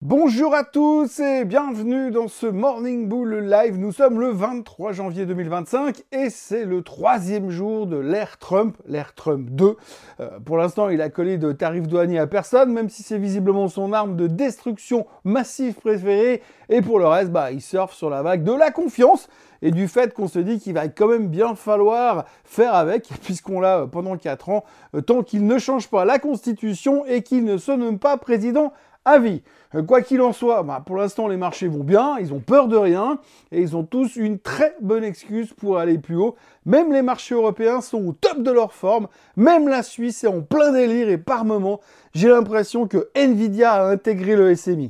Bonjour à tous et bienvenue dans ce Morning Bull Live. Nous sommes le 23 janvier 2025 et c'est le troisième jour de l'ère Trump 2. Pour l'instant, il a collé de tarifs douaniers à personne, même si c'est visiblement son arme de destruction massive préférée. Et pour le reste, il surfe sur la vague de la confiance et du fait qu'on se dit qu'il va quand même bien falloir faire avec, puisqu'on l'a pendant 4 ans, tant qu'il ne change pas la Constitution et qu'il ne se nomme pas président à vie. Quoi qu'il en soit, pour l'instant les marchés vont bien, ils ont peur de rien et ils ont tous une très bonne excuse pour aller plus haut. Même les marchés européens sont au top de leur forme, même la Suisse est en plein délire et par moments, j'ai l'impression que Nvidia a intégré le SMI.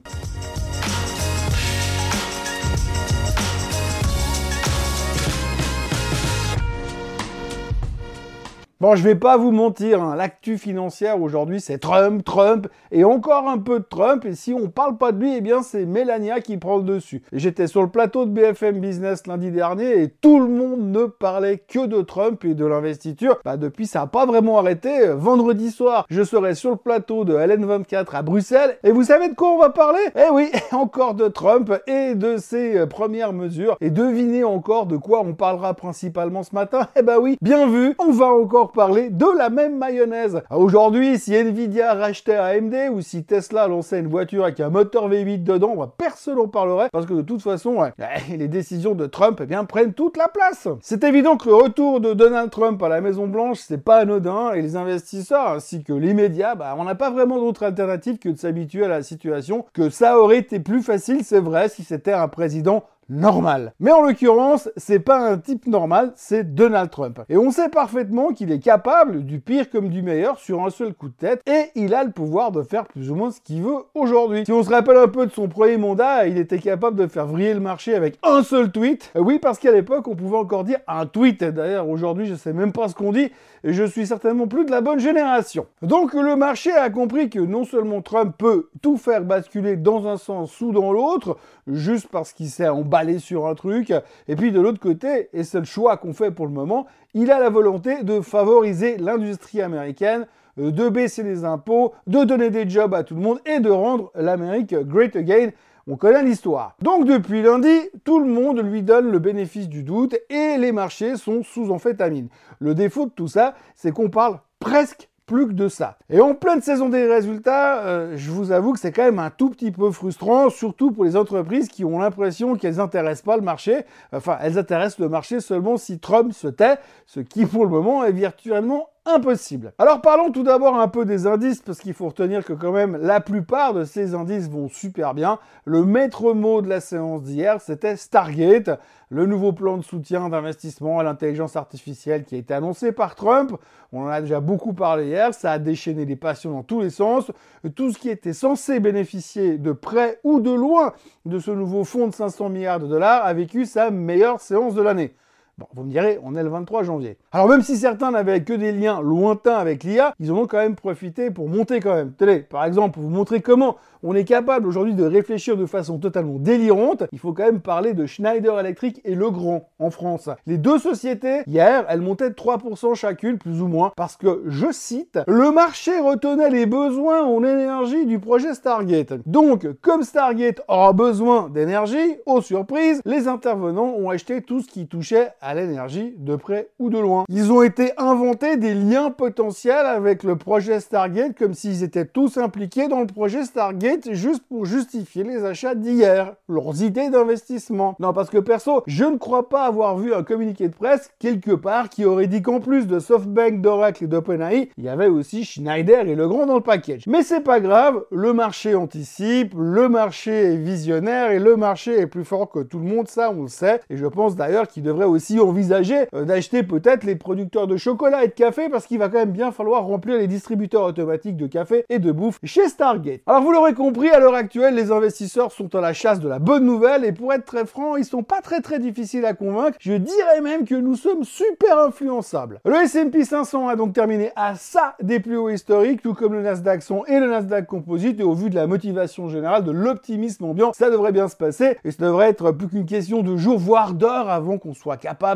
Bon, je vais pas vous mentir, l'actu financière aujourd'hui, c'est Trump, et encore un peu de Trump, et si on parle pas de lui, eh bien c'est Melania qui prend le dessus. J'étais sur le plateau de BFM Business lundi dernier, et tout le monde ne parlait que de Trump et de l'investiture. Depuis, ça n'a pas vraiment arrêté. Vendredi soir, je serai sur le plateau de LN24 à Bruxelles, et vous savez de quoi on va parler? Eh oui, encore de Trump et de ses premières mesures, et devinez encore de quoi on parlera principalement ce matin? Eh ben oui, bien vu, on va encore parler de la même mayonnaise. Aujourd'hui, si Nvidia rachetait AMD ou si Tesla lançait une voiture avec un moteur V8 dedans, personne n'en parlerait parce que de toute façon, les décisions de Trump prennent toute la place. C'est évident que le retour de Donald Trump à la Maison Blanche, c'est pas anodin et les investisseurs ainsi que les médias, on n'a pas vraiment d'autre alternative que de s'habituer à la situation, que ça aurait été plus facile, c'est vrai, si c'était un président normal. Mais en l'occurrence, c'est pas un type normal, c'est Donald Trump. Et on sait parfaitement qu'il est capable du pire comme du meilleur sur un seul coup de tête et il a le pouvoir de faire plus ou moins ce qu'il veut aujourd'hui. Si on se rappelle un peu de son premier mandat, il était capable de faire vriller le marché avec un seul tweet. Oui, parce qu'à l'époque, on pouvait encore dire un tweet. D'ailleurs, aujourd'hui, je sais même pas ce qu'on dit et je suis certainement plus de la bonne génération. Donc, le marché a compris que non seulement Trump peut tout faire basculer dans un sens ou dans l'autre, juste parce qu'il s'est emballé sur un truc, et puis de l'autre côté, et c'est le choix qu'on fait pour le moment, il a la volonté de favoriser l'industrie américaine, de baisser les impôts, de donner des jobs à tout le monde et de rendre l'Amérique great again. On connaît l'histoire. Donc depuis lundi, tout le monde lui donne le bénéfice du doute et les marchés sont sous amphétamine. Le défaut de tout ça, c'est qu'on parle presque plus que de ça. Et en pleine saison des résultats, je vous avoue que c'est quand même un tout petit peu frustrant, surtout pour les entreprises qui ont l'impression qu'elles n'intéressent pas le marché. Enfin, elles intéressent le marché seulement si Trump se tait, ce qui pour le moment est virtuellement impossible. Alors parlons tout d'abord un peu des indices, parce qu'il faut retenir que quand même la plupart de ces indices vont super bien. Le maître mot de la séance d'hier, c'était Stargate, le nouveau plan de soutien d'investissement à l'intelligence artificielle qui a été annoncé par Trump. On en a déjà beaucoup parlé hier, ça a déchaîné les passions dans tous les sens. Tout ce qui était censé bénéficier de près ou de loin de ce nouveau fonds de 500 milliards de dollars a vécu sa meilleure séance de l'année. Bon, vous me direz, on est le 23 janvier. Alors même si certains n'avaient que des liens lointains avec l'IA, ils en ont quand même profité pour monter quand même. Tenez, par exemple, pour vous montrer comment on est capable aujourd'hui de réfléchir de façon totalement délirante, il faut quand même parler de Schneider Electric et Legrand en France. Les deux sociétés, hier, elles montaient de 3% chacune, plus ou moins, parce que, je cite, « Le marché retenait les besoins en énergie du projet Stargate. Donc, comme Stargate aura besoin d'énergie, aux surprises, les intervenants ont acheté tout ce qui touchait à l'énergie de près ou de loin. Ils ont été inventés des liens potentiels avec le projet Stargate comme s'ils étaient tous impliqués dans le projet Stargate juste pour justifier les achats d'hier, leurs idées d'investissement. Non, parce que perso, je ne crois pas avoir vu un communiqué de presse quelque part qui aurait dit qu'en plus de SoftBank, d'Oracle et d'OpenAI, il y avait aussi Schneider et Legrand dans le package. Mais c'est pas grave, le marché anticipe, le marché est visionnaire et le marché est plus fort que tout le monde, ça on le sait. Et je pense d'ailleurs qu'il devrait aussi envisager d'acheter peut-être les producteurs de chocolat et de café parce qu'il va quand même bien falloir remplir les distributeurs automatiques de café et de bouffe chez Stargate. Alors vous l'aurez compris, à l'heure actuelle, les investisseurs sont à la chasse de la bonne nouvelle et pour être très franc, ils sont pas très difficiles à convaincre. Je dirais même que nous sommes super influençables. Le S&P 500 a donc terminé à ça des plus hauts historiques, tout comme le Nasdaq 100 et le Nasdaq Composite, et au vu de la motivation générale, de l'optimisme ambiant, ça devrait bien se passer et ça devrait être plus qu'une question de jours, voire d'heures avant qu'on soit capable de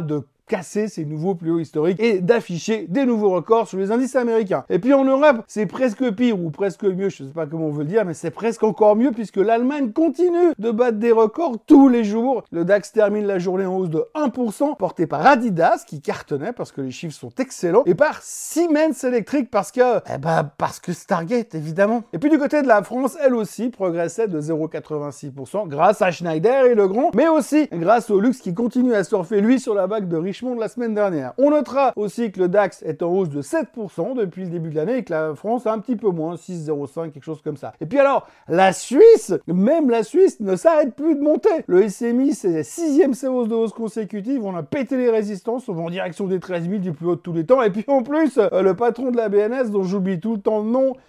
casser ces nouveaux plus hauts historiques et d'afficher des nouveaux records sur les indices américains. Et puis en Europe, c'est presque pire ou presque mieux, je sais pas comment on veut le dire, mais c'est presque encore mieux puisque l'Allemagne continue de battre des records tous les jours. Le DAX termine la journée en hausse de 1%, porté par Adidas qui cartonnait parce que les chiffres sont excellents, et par Siemens Electric parce que Stargate évidemment. Et puis du côté de la France, elle aussi progressait de 0,86% grâce à Schneider et Legrand, mais aussi grâce au luxe qui continue à surfer lui sur la vague de Richemont de la semaine dernière. On notera aussi que le DAX est en hausse de 7% depuis le début de l'année et que la France a un petit peu moins, 6,05, quelque chose comme ça. Et puis alors, la Suisse, même la Suisse ne s'arrête plus de monter. Le SMI, c'est la 6e séance de hausse consécutive, on a pété les résistances, on va en direction des 13 000 du plus haut de tous les temps, et puis en plus, le patron de la BNS, dont j'oublie tout le temps le nom,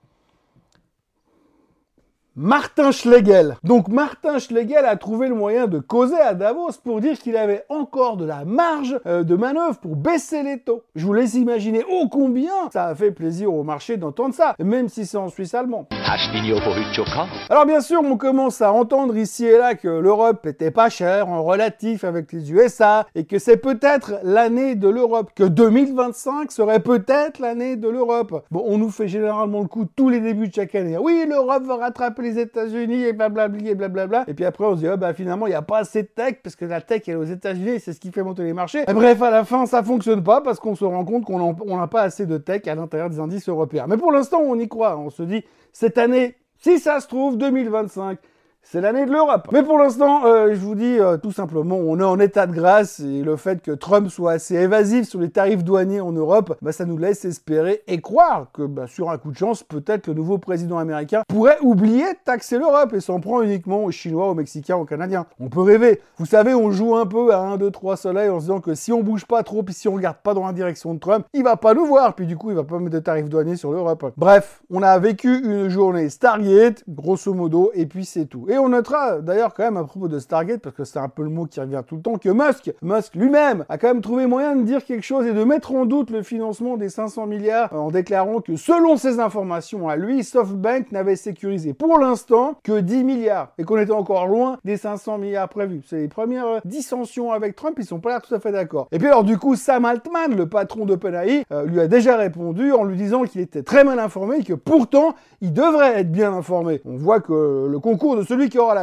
Martin Schlegel. Donc Martin Schlegel a trouvé le moyen de causer à Davos pour dire qu'il avait encore de la marge de manœuvre pour baisser les taux. Je vous laisse imaginer ô combien ça a fait plaisir au marché d'entendre ça, même si c'est en Suisse allemand. Alors bien sûr, on commence à entendre ici et là que l'Europe était pas chère en relatif avec les USA et que c'est peut-être l'année de l'Europe, que 2025 serait peut-être l'année de l'Europe. Bon, on nous fait généralement le coup tous les débuts de chaque année. Oui, l'Europe va rattraper les États-Unis et blablabli et blablabla. Et puis après, on se dit, finalement, il n'y a pas assez de tech parce que la tech, elle est aux États-Unis et c'est ce qui fait monter les marchés. Et bref, à la fin, ça fonctionne pas parce qu'on se rend compte qu'on n'a pas assez de tech à l'intérieur des indices européens. Mais pour l'instant, on y croit. On se dit, cette année, si ça se trouve, 2025, c'est l'année de l'Europe. Mais pour l'instant, je vous dis tout simplement, on est en état de grâce et le fait que Trump soit assez évasif sur les tarifs douaniers en Europe, ça nous laisse espérer et croire que sur un coup de chance, peut-être le nouveau président américain pourrait oublier de taxer l'Europe et s'en prend uniquement aux Chinois, aux Mexicains, aux Canadiens. On peut rêver. Vous savez, on joue un peu à 1, 2, 3 soleils en se disant que si on bouge pas trop puis si on regarde pas dans la direction de Trump, il va pas nous voir puis du coup, il va pas mettre de tarifs douaniers sur l'Europe. Bref, on a vécu une journée Stargate, grosso modo, et puis c'est tout. Et on notera d'ailleurs quand même à propos de Stargate, parce que c'est un peu le mot qui revient tout le temps, que Musk lui-même a quand même trouvé moyen de dire quelque chose et de mettre en doute le financement des 500 milliards en déclarant que selon ses informations à lui, SoftBank n'avait sécurisé pour l'instant que 10 milliards et qu'on était encore loin des 500 milliards prévus. C'est les premières dissensions avec Trump, ils sont pas là tout à fait d'accord. Et puis alors du coup, Sam Altman, le patron d'OpenAI, lui a déjà répondu en lui disant qu'il était très mal informé et que pourtant, il devrait être bien informé. On voit que le concours de celui qui aura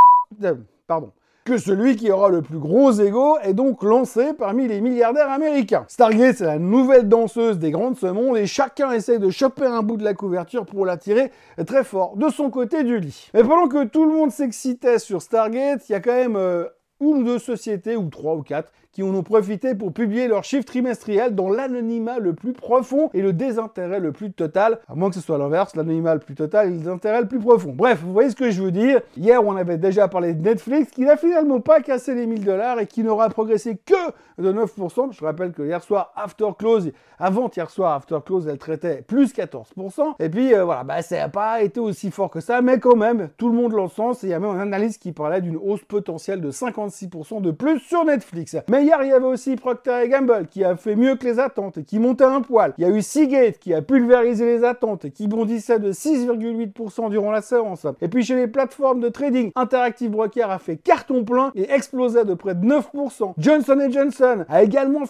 celui qui aura le plus gros ego est donc lancé parmi les milliardaires américains. Stargate, c'est la nouvelle danseuse des grands de ce monde et chacun essaie de choper un bout de la couverture pour la tirer très fort de son côté du lit. Mais pendant que tout le monde s'excitait sur Stargate, il y a quand même une ou deux sociétés, ou 3 ou 4, qui en ont profité pour publier leurs chiffres trimestriels dans l'anonymat le plus profond et le désintérêt le plus total, à moins que ce soit l'inverse, l'anonymat le plus total et le désintérêt le plus profond. Bref, vous voyez ce que je veux dire. Hier, on avait déjà parlé de Netflix, qui n'a finalement pas cassé les $1000 et qui n'aura progressé que de 9%. Je rappelle que hier soir, avant-hier soir, After Close, elle traitait plus 14%. Et puis, ça n'a pas été aussi fort que ça, mais quand même, tout le monde l'encense et il y a même un analyste qui parlait d'une hausse potentielle de 56% de plus sur Netflix. Mais hier, il y avait aussi Procter & Gamble qui a fait mieux que les attentes et qui montait un poil. Il y a eu Seagate qui a pulvérisé les attentes et qui bondissait de 6,8% durant la séance. Et puis chez les plateformes de trading, Interactive Broker a fait carton plein et explosait de près de 9%. Johnson & Johnson a également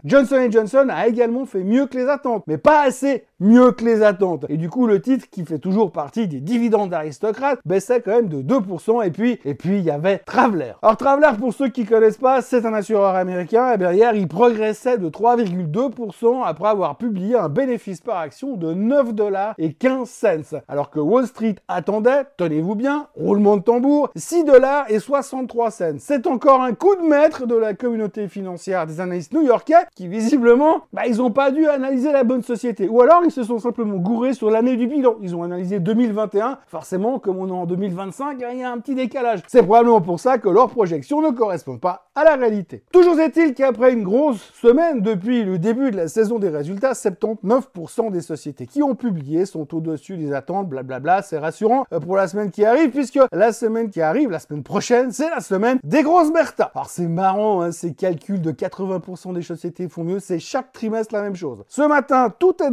fait mieux que les attentes, mais pas assez mieux que les attentes. Et du coup, le titre, qui fait toujours partie des dividendes d'aristocrates, baissait quand même de 2%. Et puis, il y avait Traveler. Alors, Traveler, pour ceux qui connaissent pas, c'est un assureur américain. Et bien, hier, il progressait de 3,2% après avoir publié un bénéfice par action de $9,15. Alors que Wall Street attendait, tenez-vous bien, roulement de tambour, $6,63. C'est encore un coup de maître de la communauté financière des analystes new-yorkais qui, visiblement, ils n'ont pas dû analyser la bonne société. Ou alors, ils se sont simplement gourés sur l'année du bilan. Ils ont analysé 2021. Forcément, comme on est en 2025, il y a un petit décalage. C'est probablement pour ça que leurs projections ne correspondent pas à la réalité. Toujours est-il qu'après une grosse semaine depuis le début de la saison des résultats, 79% des sociétés qui ont publié sont au-dessus des attentes, blablabla. C'est rassurant pour la semaine qui arrive, puisque la semaine qui arrive, la semaine prochaine, c'est la semaine des grosses Bertha. Alors c'est marrant, ces calculs de 80% des sociétés font mieux, c'est chaque trimestre la même chose. Ce matin, tout est dans le vert,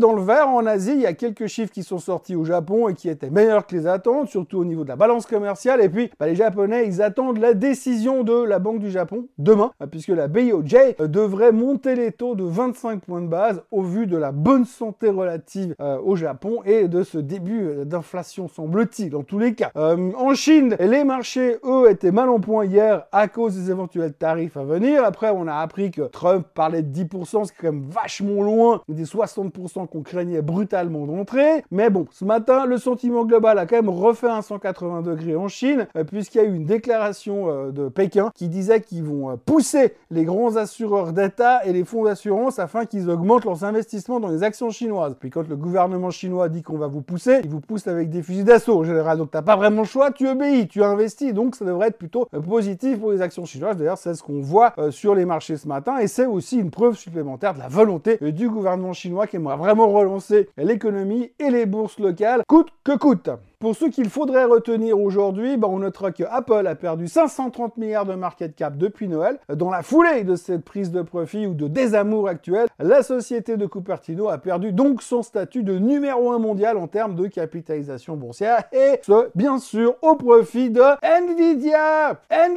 D'ailleurs, en Asie, il y a quelques chiffres qui sont sortis au Japon et qui étaient meilleurs que les attentes, surtout au niveau de la balance commerciale. Et puis, les Japonais, ils attendent la décision de la Banque du Japon demain, puisque la BOJ devrait monter les taux de 25 points de base au vu de la bonne santé relative au Japon et de ce début d'inflation, semble-t-il, en tous les cas. En Chine, les marchés, eux, étaient mal en point hier à cause des éventuels tarifs à venir. Après, on a appris que Trump parlait de 10%, ce qui est quand même vachement loin des 60% qu'on craignait brutalement d'entrée. Mais bon, ce matin, le sentiment global a quand même refait un 180 degrés en Chine, puisqu'il y a eu une déclaration de Pékin qui disait qu'ils vont pousser les grands assureurs d'État et les fonds d'assurance afin qu'ils augmentent leurs investissements dans les actions chinoises. Puis quand le gouvernement chinois dit qu'on va vous pousser, il vous pousse avec des fusils d'assaut en général. Donc t'as pas vraiment le choix, tu obéis, tu investis. Donc ça devrait être plutôt positif pour les actions chinoises. D'ailleurs, c'est ce qu'on voit sur les marchés ce matin et c'est aussi une preuve supplémentaire de la volonté du gouvernement chinois qui aimerait vraiment relancer l'économie et les bourses locales, coûte que coûte. Pour ceux qu'il faudrait retenir aujourd'hui, on notera que Apple a perdu 530 milliards de market cap depuis Noël. Dans la foulée de cette prise de profit ou de désamour actuel, la société de Cupertino a perdu donc son statut de numéro 1 mondial en termes de capitalisation boursière et ce, bien sûr, au profit de Nvidia,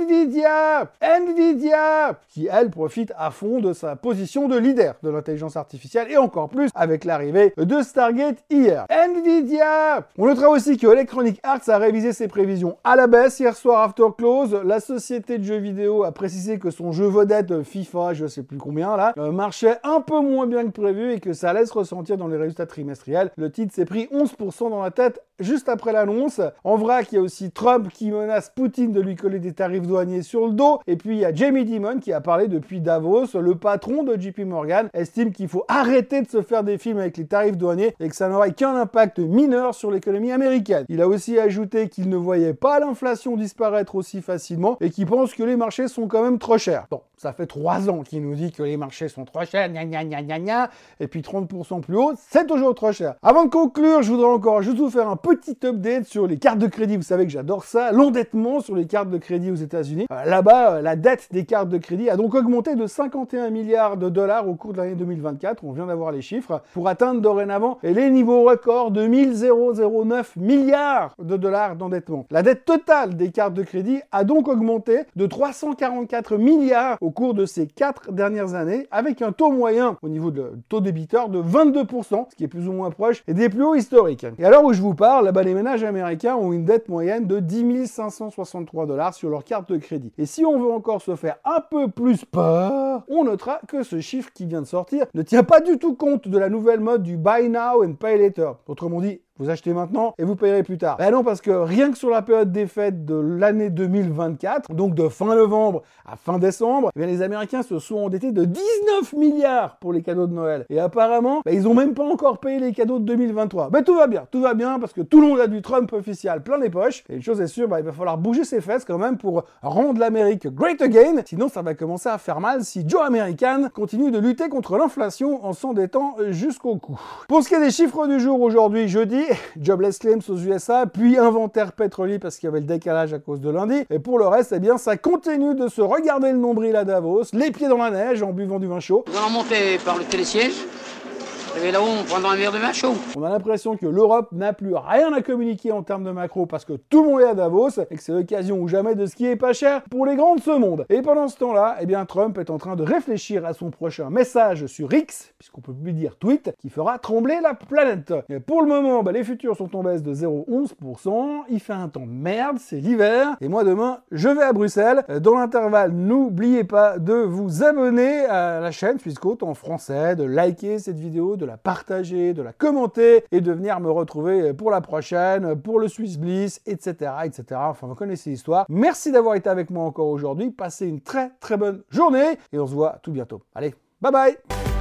qui, elle, profite à fond de sa position de leader de l'intelligence artificielle et encore plus avec l'arrivée de Stargate hier. Nvidia! On notera aussi que Electronic Arts a révisé ses prévisions à la baisse hier soir after close. La société de jeux vidéo a précisé que son jeu vedette FIFA, je sais plus combien là, marchait un peu moins bien que prévu et que ça allait se ressentir dans les résultats trimestriels. Le titre s'est pris 11% dans la tête juste après l'annonce. En vrac, il y a aussi Trump qui menace Poutine de lui coller des tarifs douaniers sur le dos. Et puis il y a Jamie Dimon qui a parlé depuis Davos. Le patron de JP Morgan estime qu'il faut arrêter de se faire des films avec les tarifs douaniers et que ça n'aurait qu'un impact mineur sur l'économie américaine. Il a aussi ajouté qu'il ne voyait pas l'inflation disparaître aussi facilement et qu'il pense que les marchés sont quand même trop chers. Bon, ça fait 3 ans qu'il nous dit que les marchés sont trop chers, et puis 30% plus haut, c'est toujours trop cher. Avant de conclure, je voudrais encore juste vous faire un petit update sur les cartes de crédit. Vous savez que j'adore ça, l'endettement sur les cartes de crédit aux États-Unis. Là-bas, la dette des cartes de crédit a donc augmenté de 51 milliards de dollars au cours de l'année 2024, on vient d'avoir les chiffres, pour atteindre dorénavant les niveaux records de 1009 milliards de dollars d'endettement. La dette totale des cartes de crédit a donc augmenté de 344 milliards au cours de ces 4 dernières années, avec un taux moyen au niveau de taux débiteur de 22%, ce qui est plus ou moins proche des plus hauts historiques. Et à l'heure où je vous parle, les ménages américains ont une dette moyenne de 10 563 dollars sur leur carte de crédit. Et si on veut encore se faire un peu plus peur, on notera que ce chiffre qui vient de sortir ne tient pas du tout compte de la nouvelle mode du Buy Now and Pay Later. Autrement dit, vous achetez maintenant et vous payerez plus tard. Ben non, parce que rien que sur la période des fêtes de l'année 2024, donc de fin novembre à fin décembre, les Américains se sont endettés de 19 milliards pour les cadeaux de Noël. Et apparemment, ils ont même pas encore payé les cadeaux de 2023. Mais tout va bien parce que tout le monde a du Trump officiel plein les poches. Et une chose est sûre, il va falloir bouger ses fesses quand même pour rendre l'Amérique great again. Sinon, ça va commencer à faire mal si Joe American continue de lutter contre l'inflation en s'endettant jusqu'au cou. Pour ce qui est des chiffres du jour aujourd'hui, jeudi, jobless claims aux USA, puis inventaire pétrolier parce qu'il y avait le décalage à cause de lundi. Et pour le reste, ça continue de se regarder le nombril à Davos, les pieds dans la neige en buvant du vin chaud. Nous allons monter par le télésiège. Et là-haut, on prendra un verre de vin chaud. On a l'impression que l'Europe n'a plus rien à communiquer en termes de macro parce que tout le monde est à Davos et que c'est l'occasion ou jamais de skier pas cher pour les grands de ce monde. Et pendant ce temps-là, Trump est en train de réfléchir à son prochain message sur X, puisqu'on peut plus dire tweet, qui fera trembler la planète. Et pour le moment, les futurs sont en baisse de 0,11%. Il fait un temps de merde, c'est l'hiver. Et moi, demain, je vais à Bruxelles. Dans l'intervalle, n'oubliez pas de vous abonner à la chaîne Swissquote en français, de liker cette vidéo, de la partager, de la commenter et de venir me retrouver pour la prochaine, pour le Swiss Bliss, etc., etc. Enfin, vous connaissez l'histoire. Merci d'avoir été avec moi encore aujourd'hui. Passez une très très bonne journée et on se voit tout bientôt. Allez, bye bye!